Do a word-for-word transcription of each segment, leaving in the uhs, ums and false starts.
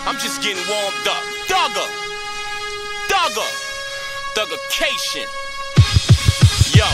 I'm just getting warmed up. Thugger, Thugger, Thuggercation. Yo,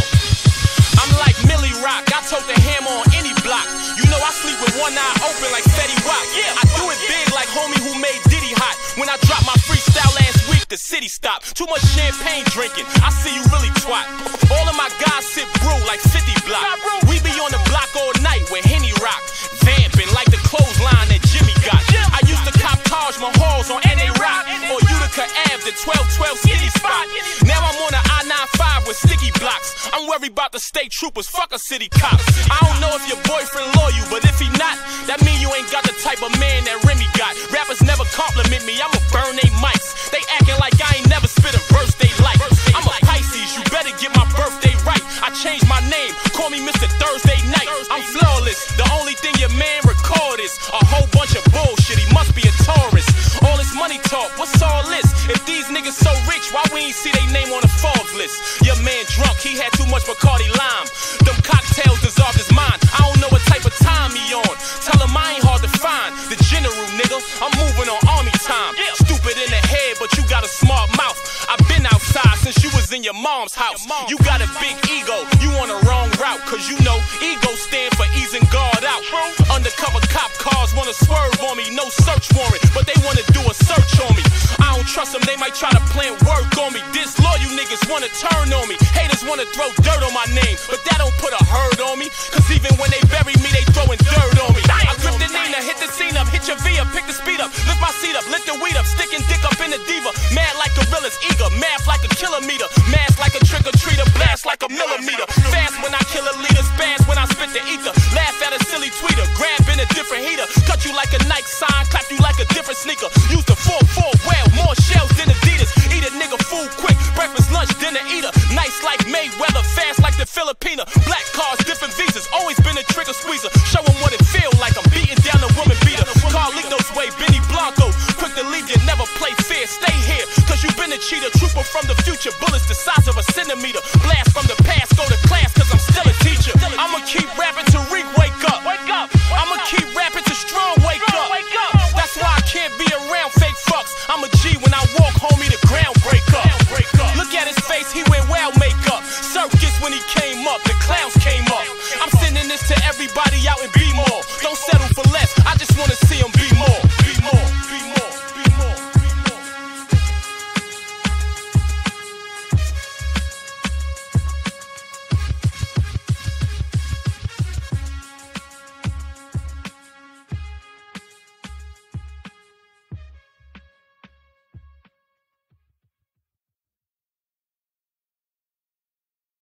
I'm like Millie Rock. I tote the hammer on any block. You know I sleep with one eye open like Fetty Wap. I do it big like homie who made Diddy hot. When I dropped my freestyle last week, the city stopped. Too much champagne drinking, I see you really twat. All of my guys sip brew like fifty block. We be on the block all night with Henny Rock, vamping like the clothesline that Jimmy got. I used to cop Taj Mahals on N A Rock or Utica Ave, the twelve twelve city spot. Now I'm on the I ninety-five with sticky blocks. I'm worried about the state troopers, fuck a city cop. I don't know if your boyfriend loyal, but if he not, that mean you ain't got the type of man that Remy got. Rappers never compliment me, I'ma burn they mics. They acting like I ain't never spit a verse they like. I'm a Pisces, you better get my birthday right. I changed my name, call me Mister Thursday Night. I'm flawless, the only thing your man record is a whole bunch of bullshit, he must be a tourist. All this money talk, what's all this? If these niggas so rich, why we ain't see they name on the Forbes list? Your man drunk, he had too much Bacardi Lime. Them cocktails dissolved his mind. I don't know what type of time he on. Tell him I ain't hard to find. The general, nigga, I'm moving on army time. Stupid in the head, but you got a smart mouth. I've been outside since you was in your mom's house. You got a big ego, you on the wrong route. Cause you know, ego stand for easing guard out. Undercover cop cars wanna swerve on me, no search warrant, but they wanna do a search on me. I don't trust them, they might try to plant work on me. Disloyal niggas wanna turn on me. Haters wanna throw dirt on my name, but that don't put a hurt on me. Cause even when they bury me, they throwing dirt on me. I grip the Nina, hit the scene up, hit your V up, pick the speed up, lift my seat up, lift the weed up, sticking dick up in the diva. Mad like gorillas, eager, math like a kilometer, mask like a trick-or-treater, blast like a millimeter. Fast when I kill a leader, spaz when I spit the ether, laugh at a silly tweeter, grab in a different heater, cut you like a Nike sign, clap you like a different sneaker. Use the four four well, more shells than Adidas. Eat a nigga food quick, breakfast, lunch, dinner, eater. Nice like Mayweather, fast like the Filipina. Black cars, different visas, always been a trigger squeezer. Show them what it feel like, I'm beating down a woman beater. Carlitos way, Benny Blanco, quick to leave you, never play fair. Stay here, cause you been a cheater, trooper from the future. Bullets the size of a centimeter.